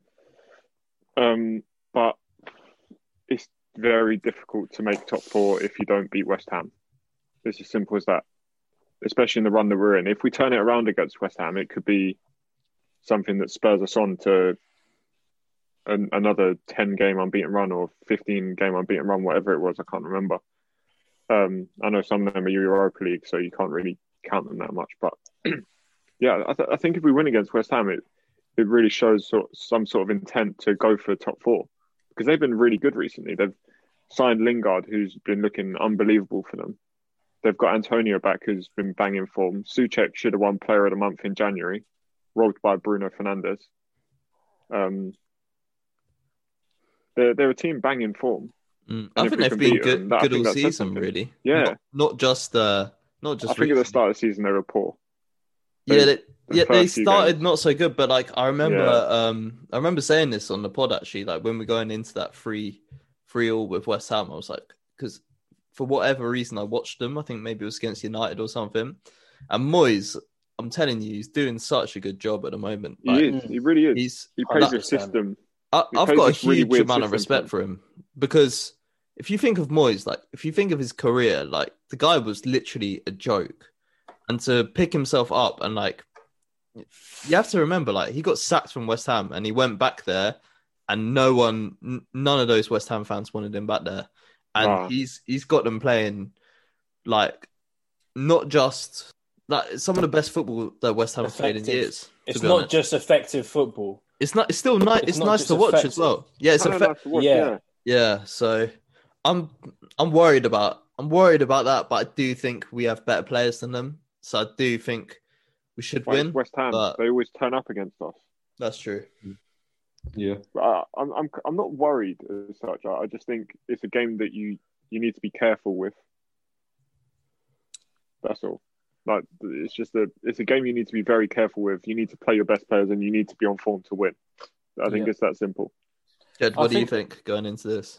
Um, but it's very difficult to make top four if you don't beat West Ham. It's as simple as that, especially in the run that we're in. If we turn it around against West Ham, it could be something that spurs us on to an, another ten game unbeaten run or fifteen game unbeaten run, whatever it was. I can't remember. Um, I know some of them are Europa League, so you can't really count them that much. But yeah, I, th- I think if we win against West Ham, it it really shows sort some sort of intent to go for top four, because they've been really good recently. They've signed Lingard, who's been looking unbelievable for them. They've got Antonio back, who's been banging form. Souček should have won Player of the Month in January, robbed by Bruno Fernandes. Um, they're they're a team banging form. Mm. And I if think we they've can been beat good, them, that- I good think all that says season, something. really. Yeah. Not, not just, uh, not just I think at the recently. start of the season they were poor. Yeah, they, the yeah, they first few started games. not so good, but like I remember, Yeah. um, I remember saying this on the pod actually. Like when we're going into that three, three all with West Ham, I was like, because for whatever reason I watched them. I think maybe it was against United or something. And Moyes, I'm telling you, he's doing such a good job at the moment. He Like, is. He really is. He's, he plays that- a system. I, He I've plays got a this really huge weird amount of system respect to for him because if you think of Moyes, like if you think of his career, like the guy was literally a joke, and to pick himself up and like, you have to remember, like he got sacked from West Ham and he went back there and no one, n- none of those West Ham fans wanted him back there, and Nah. he's he's got them playing like not just like some of the best football that West Ham have played in Effective. years. It's to be not honest. just effective football. It's not. It's still nice. It's, It's not nice just to watch as effective. well. Yeah, it's I know, effective. nice to watch, Yeah. yeah. Yeah, so I'm I'm worried about I'm worried about that, but I do think we have better players than them. So I do think we should Well, win. it's West Ham, but- they always turn up against us. That's true. Yeah. But I, I'm I'm I'm not worried as such. I, I just think it's a game that you you need to be careful with. That's all. Like it's just a it's a game you need to be very careful with. You need to play your best players and you need to be on form to win. I think Yeah. it's that simple. Jed, I what do you think- think going into this?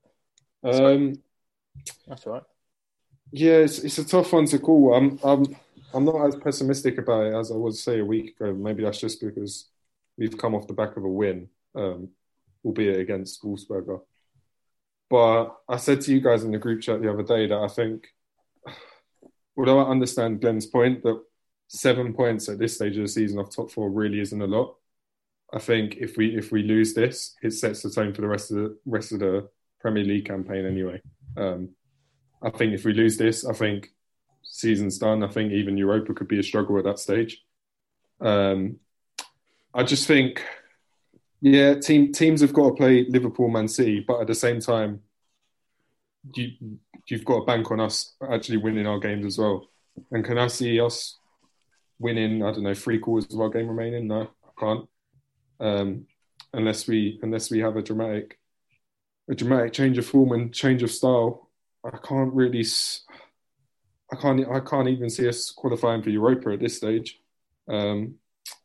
Um, That's all right. yeah, it's, it's a tough one to call. I'm I'm I'm not as pessimistic about it as I was say a week ago. Maybe that's just because we've come off the back of a win, um, albeit against Wolfsberger. But I said to you guys in the group chat the other day that I think, although I understand Glenn's point that seven points at this stage of the season off top four really isn't a lot. I think if we if we lose this, it sets the tone for the rest of the rest of the Premier League campaign anyway. Um, I think if we lose this, I think season's done. I think even Europa could be a struggle at that stage. Um, I just think, yeah, team teams have got to play Liverpool, Man City, but at the same time, you you've got to bank on us actually winning our games as well. And can I see us winning? I don't know, three quarters of our game remaining? No, I can't. Um, unless we unless we have a dramatic a dramatic change of form and change of style, I can't really. I can't. I can't even see us qualifying for Europa at this stage. Um,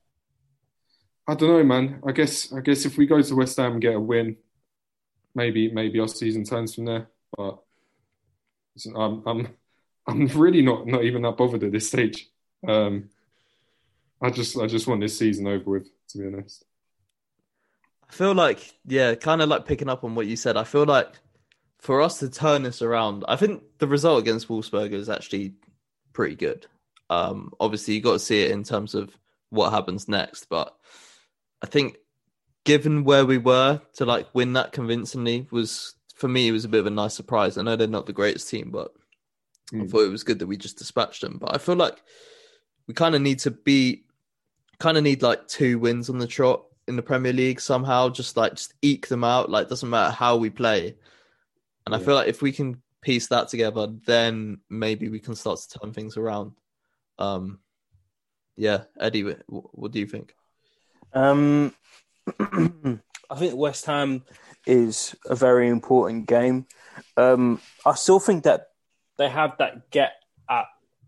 I don't know, man. I guess. I guess if we go to West Ham and get a win, maybe maybe our season turns from there. But listen, I'm I'm I'm really not not even that bothered at this stage. Um, I just I just want this season over with, to be honest. I feel like, yeah, kind of like picking up on what you said. I feel like for us to turn this around, I think the result against Wolfsberger is actually pretty good. Um, obviously, you got to see it in terms of what happens next. But I think given where we were to like win that convincingly was, for me, it was a bit of a nice surprise. I know they're not the greatest team, but mm. I thought it was good that we just dispatched them. But I feel like we kind of need to be, kind of need like two wins on the trot in the Premier League somehow, just like just eke them out. Like, doesn't matter how we play. And yeah. I feel like if we can piece that together, then maybe we can start to turn things around. Um, yeah, Eddie, what, what do you think? Um, I think West Ham is a very important game. Um, I still think that they have that get at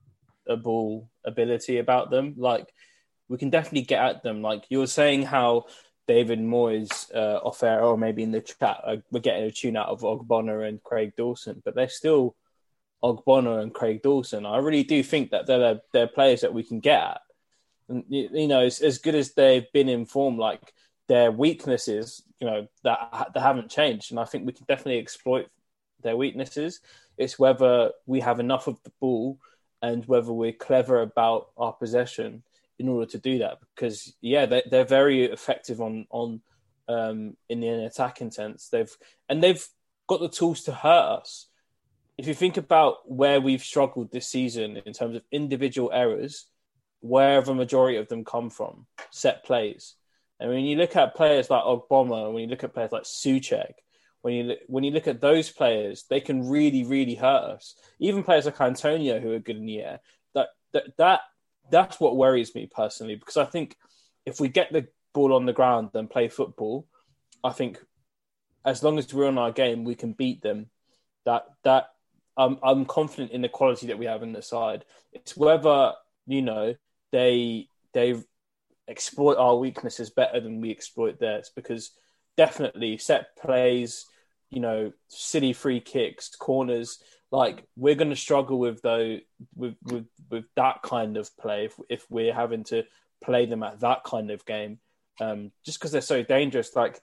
a ball ability about them. Like, we can definitely get at them. Like you were saying, how David Moyes uh, off air or maybe in the chat, uh, we're getting a tune out of Ogbonna and Craig Dawson, but they're still Ogbonna and Craig Dawson. I really do think that they're they're players that we can get at. And you know, as, as good as they've been in form, like their weaknesses, you know, that they haven't changed, and I think we can definitely exploit their weaknesses. It's whether we have enough of the ball and whether we're clever about our possession in order to do that, because yeah, they, they're very effective on on um, in the attacking sense. They've and they've got the tools to hurt us. If you think about where we've struggled this season in terms of individual errors, where have a majority of them come from? Set plays. And when you look at players like Ogbonna, when you look at players like Souček, when you when you look at those players, they can really, really hurt us. Even players like Antonio, who are good in the air, that that that. That's what worries me personally, because I think if we get the ball on the ground and play football, I think as long as we're on our game, we can beat them. That that I'm I'm confident in the quality that we have in the side. It's whether, you know, they they exploit our weaknesses better than we exploit theirs, because definitely set plays, you know, silly free kicks, corners. Like we're going to struggle with though with, with with that kind of play if if we're having to play them at that kind of game, um, just because they're so dangerous. Like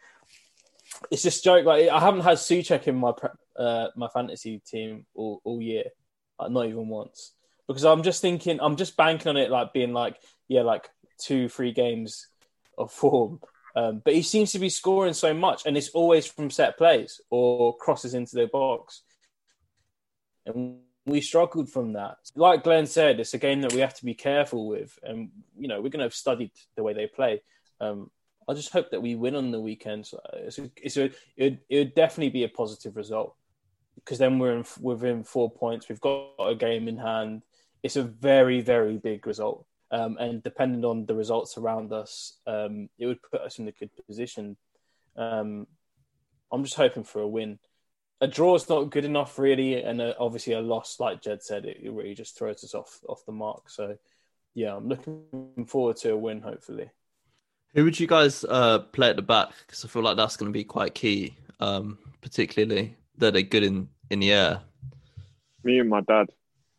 it's just joke. Like I haven't had Souček in my uh, my fantasy team all, all year, like, not even once, because I'm just thinking I'm just banking on it like being like yeah like two three games of form Um, but he seems to be scoring so much, and it's always from set plays or crosses into the box. And we struggled from that. Like Glenn said, it's a game that we have to be careful with. And, you know, we're going to have studied the way they play. Um, I just hope that we win on the weekend. So it's a, it's a, it, would, it would definitely be a positive result because then we're in, within four points. We've got a game in hand. It's a very, very big result. Um, and depending on the results around us, um, it would put us in a good position. Um, I'm just hoping for a win. A draw is not good enough, really, and a, obviously a loss, like Jed said, it, it really just throws us off off the mark. So, yeah, I'm looking forward to a win, hopefully. Who would you guys uh, play at the back? Because I feel like that's going to be quite key, um, particularly that they're good in, in the air. Me and my dad.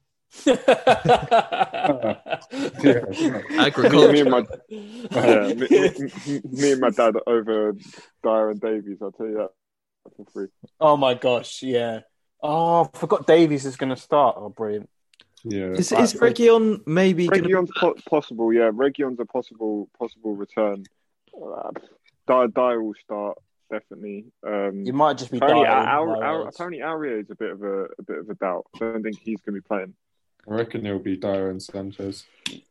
Agriculture. Me and my, yeah, me, me, me and my dad over Dyer and Davies, I'll tell you that for free. Oh my gosh, yeah. Oh, I forgot Davies is going to start. Oh, brilliant. Yeah. Is, is Reguilón maybe going to Reguilón's po- possible, yeah. Reguilón's a possible possible return. Uh, Dyer, Dyer will start, definitely. Um, You might just be apparently, Dyer. Our, our, apparently Aurier is a bit of a, a bit of a doubt. I don't think he's going to be playing. I reckon it'll be Dyer and Sanchez.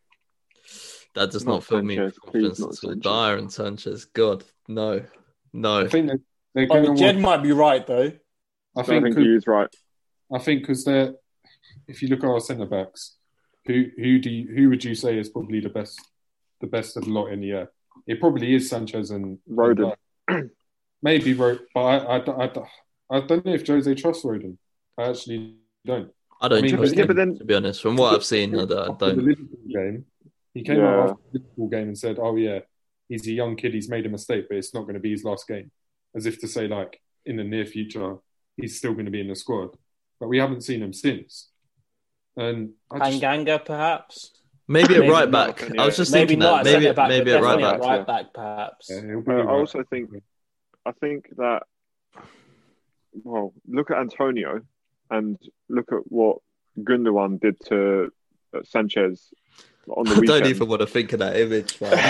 That does Not not fill me Sanchez, with confidence. please, not So Sanchez. Dyer and Sanchez. God, no. No. I think they're, they're Oh, going to Jed want... might be right, though. I I think, think cause, he is right. I think because they're... If you look at our centre-backs, who who do you, who would you say is probably the best the best of the lot in the air? It probably is Sanchez and... Rodon. and Maybe Rodon, but I, I, I, I don't know if Jose trusts Rodon. I actually don't. I don't I mean, trust yeah, him, but then- to be honest. From what I've seen, I don't. I After the don't. Liverpool game, he came Yeah. out after the Liverpool game and said, "Oh yeah, he's a young kid. He's made a mistake, but it's not going to be his last game." As if to say, like, in the near future, he's still going to be in the squad. But we haven't seen him since. And I just, Tanganga, perhaps. Maybe at Maybe right not, back. yeah. I was just Maybe thinking not that. at Maybe, centre back, maybe but at right definitely back. at right back, perhaps. yeah, he'll be Uh, I right. also think, I think that, well, look at Antonio and look at what Gundogan did to uh, Sanchez on the I weekend. don't even want to think of that image, man.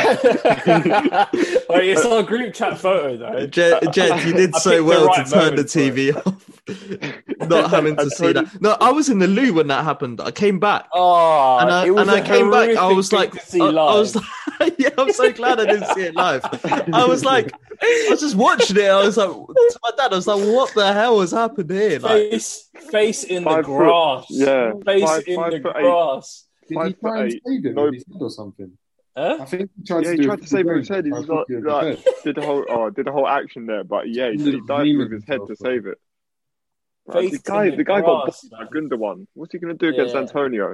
Wait, it's not a group chat photo, though. Jed, Jed, you did I so picked the well right to turn the moment T V off, not having to see Antonio- that. No, I was in the loo when that happened. I came back. Oh, And I, it was and I a came back. I horrific was thing like, to see I, I live. was like, yeah, I'm so glad I didn't see it live. I was like, I was just watching it. I was like, to my dad, I was like, what the hell has happened here? Like, face, face in the Five foot- grass. yeah, face five- in five the foot eight. grass. Did five he foot try and eight, save it no- with his head or something? Huh? I think he tried Yeah, to he do tried a to save it with his flip head. He's over, not, tried to do like, it with his head. did the whole oh, did the whole action there, but yeah, he, He he did dived really with his head to himself, save it. Right, Face the guy, in the the guy got grass, bombed by man. Gundogan. What's he going to do against Yeah. Antonio?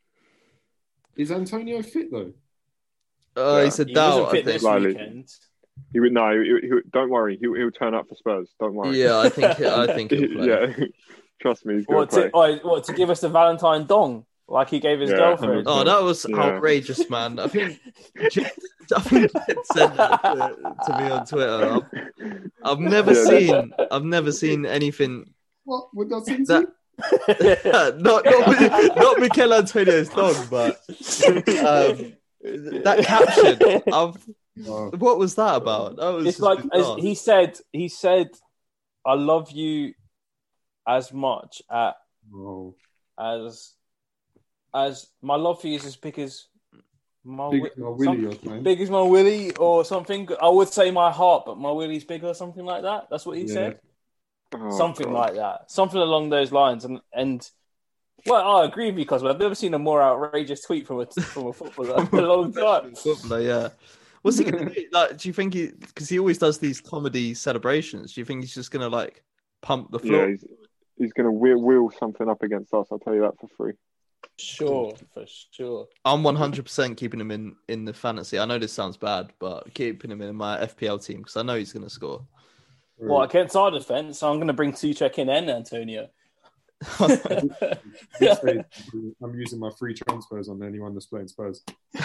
Is Antonio fit though? uh, Yeah. he's a He doubt, wasn't I fit think. this Slightly. weekend. He would no. He, he, don't worry. He, he'll turn up for Spurs. Don't worry. Yeah, I think, I think he'll play. yeah. Trust me, he's going What to to, play. oh, what, to give us the Valentine dong, like he gave his Yeah. girlfriend? Oh, that was Yeah. outrageous, man. I think, I think Jed said that to, to me on Twitter. I've, I've never Yeah, seen, I've never seen anything. What? What does he That, not not not Mikel Antonio's dog, but um, that caption. I've, Oh, what was that about? That was It's just like as bizarre. he said. He said, "I love you as much at, oh. as as my love for you is as big as my, Big wi- as my willy or some- something. big as my willy or something." I would say my heart, but my willy's bigger or something like that. That's what he Yeah. said. Oh, Something God. like that. Something along those lines. And and well, I agree with you, Cosmo. I've never seen a more outrageous tweet from a from a footballer in a long time. Footballer, yeah. What's he gonna do? Like, do you think he? Because he always does these comedy celebrations. Do you think he's just gonna like pump the Yeah, floor? he's, he's going to wheel, wheel something up against us. I'll tell you that for free. Sure, for sure. I'm one hundred percent keeping him in in the fantasy. I know this sounds bad, but keeping him in my F P L team because I know he's gonna score. Well, against our defence, I'm going to bring Tuchek in and Antonio. This way, I'm using my free transfers on anyone that's playing Spurs.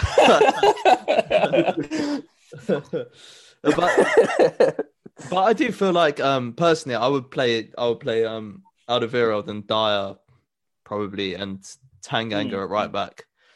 but, but I do feel like um personally I would play I would play um Alderweireld and Dyer probably and Tanganga Mm. at right back.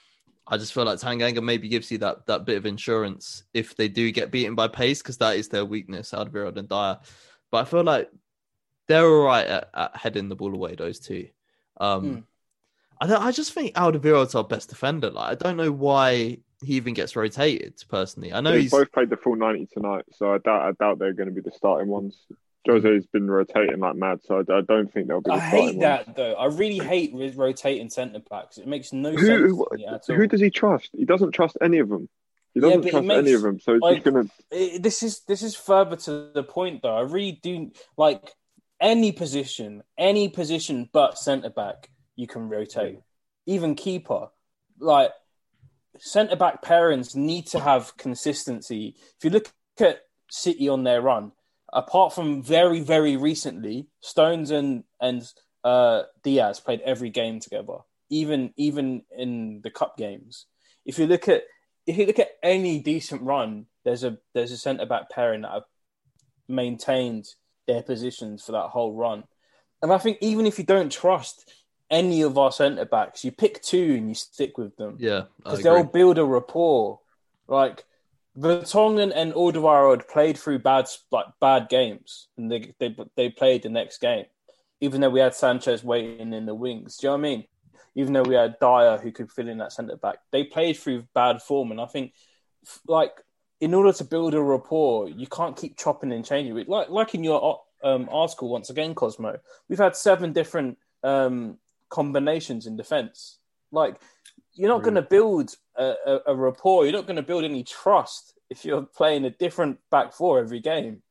I just feel like Tanganga maybe gives you that that bit of insurance if they do get beaten by pace, because that is their weakness, Alderweireld and Dyer. But I feel like they're all right at, at heading the ball away, those two. Um, mm. I don't, I just think Alderweireld's our best defender. Like, I don't know why he even gets rotated, personally. I know They've he's both played the full ninety tonight, so I doubt I doubt they're going to be the starting ones. Jose's been rotating like mad, so I, I don't think they'll be the I starting hate that, ones. though. I really hate with rotating centre-backs. It makes no Who, sense who, to me at all. who does he trust? He doesn't trust any of them. He doesn't Yeah, trust makes, any of them, so he's like, just going to... This is, this is further to the point, though. I really do... Like, any position, any position but centre-back, you can rotate. Even keeper. Like, centre-back pairings need to have consistency. If you look at City on their run, apart from very, very recently, Stones and and uh, Diaz played every game together, even even in the cup games. If you look at if you look at any decent run, there's a there's a centre back pairing that have maintained their positions for that whole run. And I think even if you don't trust any of our centre backs, you pick two and you stick with them. Yeah, because they'll build a rapport. Like, Vertonghen and Alderweireld played through bad like bad games, and they they they played the next game, even though we had Sanchez waiting in the wings. Do you know what I mean? Even though we had Dyer who could fill in that centre back, they played through bad form, and I think like in order to build a rapport, you can't keep chopping and changing. Like like in your um, article once again, Cosmo, we've had seven different um, combinations in defence. Like, you're not going to build a, a, a rapport. You're not going to build any trust if you're playing a different back four every game.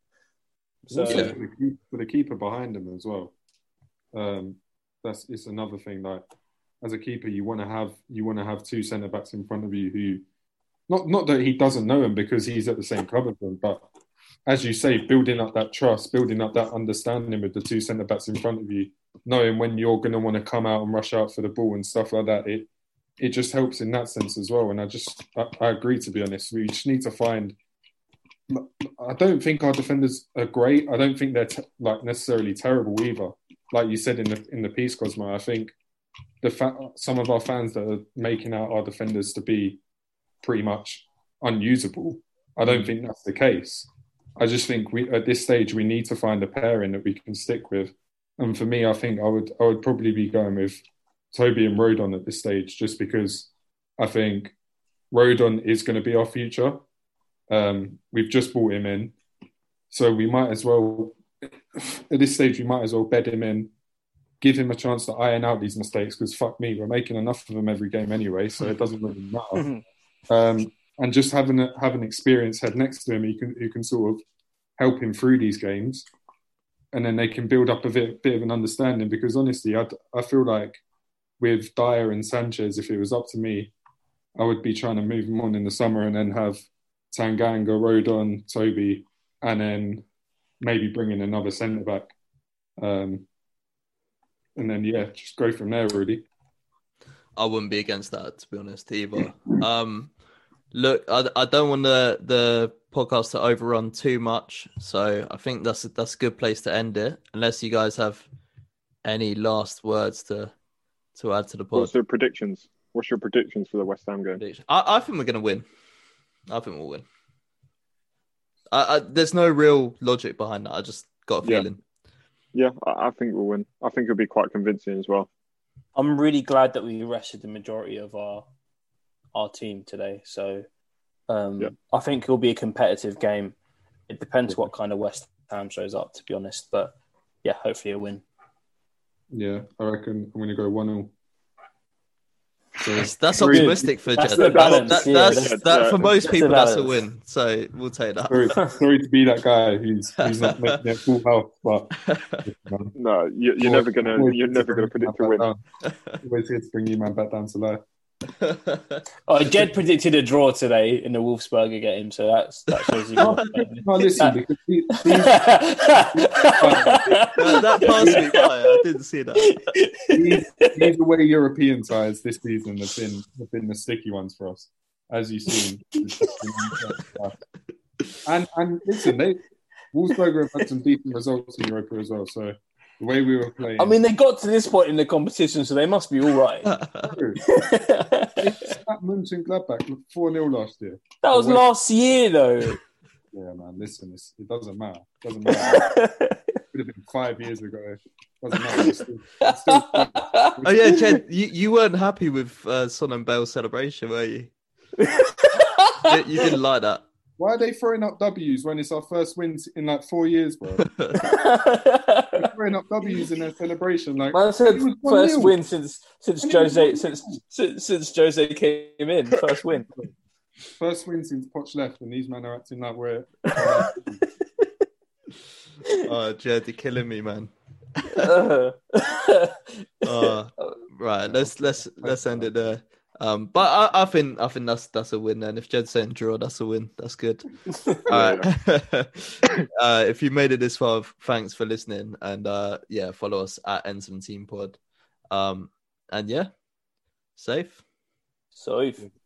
So also for, the keeper, for the keeper behind him as well. Um, that's it's another thing. Like, as a keeper, you want to have you want to have two centre backs in front of you who, not not that he doesn't know him because he's at the same club as them, but as you say, building up that trust, building up that understanding with the two centre backs in front of you, knowing when you're going to want to come out and rush out for the ball and stuff like that. It it just helps in that sense as well. And I just, I, I agree, to be honest. We just need to find, I don't think our defenders are great. I don't think they're te- like necessarily terrible either. Like you said in the in the piece, Cosmo, I think the fa- some of our fans that are making out our defenders to be pretty much unusable, I don't think that's the case. I just think we at this stage, we need to find a pairing that we can stick with. And for me, I think I would I would probably be going with Toby and Rodon at this stage, just because I think Rodon is going to be our future. Um, we've just brought him in, so we might as well, at this stage, we might as well bed him in, give him a chance to iron out these mistakes, because fuck me, we're making enough of them every game anyway, so it doesn't really matter. um, and just having a, have an experienced head next to him who can, who can sort of help him through these games, and then they can build up a bit, bit of an understanding, because honestly, I, I feel like with Dyer and Sanchez, if it was up to me, I would be trying to move them on in the summer and then have Tanganga, Rodon, Toby, and then maybe bring in another centre-back. Um, and then, yeah, just go from there, really. I wouldn't be against that, to be honest, either. Um, look, I, I don't want the, the podcast to overrun too much, so I think that's a, that's a good place to end it, unless you guys have any last words to to add to the pod. What's your predictions? What's your predictions for the West Ham game? I, I think we're going to win. I think we'll win. I, I, there's no real logic behind that. I just got a feeling. Yeah, yeah I, I think we'll win. I think it'll be quite convincing as well. I'm really glad that we rested the majority of our our team today. So um, yeah. I think it'll be a competitive game. It depends what kind of West Ham shows up, to be honest. But yeah, hopefully a win. Yeah, I reckon I'm going to go one nil. So that's, that's optimistic for that's Jed. Balance, that, that, yeah, that's, that's, that, yeah, for most that's people, a that's a balance. win. So we'll take that. Sorry, sorry to be that guy who's who's not making it full health, but no, you, you're never gonna you're never gonna predict a win. Always here to bring you man back down to life. Oh, Jed predicted a draw today in the Wolfsburger game, so that's that shows you. No, no, listen, because these, these, that, that passed me by. I didn't see that. These, these away European sides this season have been have been the sticky ones for us, as you've seen. and and listen, they Wolfsburger have had some decent results in Europa as well. So The way we were playing. I mean, they got to this point in the competition, so they must be all right. It's at Mönchengladbach four nil last year. That was West- last year, though. Yeah, man. Listen, it's, it doesn't matter. It doesn't matter. It could have been five years ago. It doesn't matter. It's still, it's still, Oh yeah, Jed, you, you weren't happy with uh, Son and Bale's celebration, were you? you? You didn't like that. Why are they throwing up W's when it's our first win in like four years, bro? They're throwing up W's in their celebration. Like, Man said it was one first nil. win since since And it was Jose one since, nil. since since Jose came in. First win. First win since Poch left, and these men are acting like we're. Oh, Jed, you're killing me, man. Uh, Uh, right, let's let's let's end it there. Um, but I, I think I think that's that's a win. Then if Jed's saying draw, that's a win. That's good. All right. uh, if you made it this far, thanks for listening, and uh, yeah, follow us at N seventeen Pod. Um, and yeah, safe. so.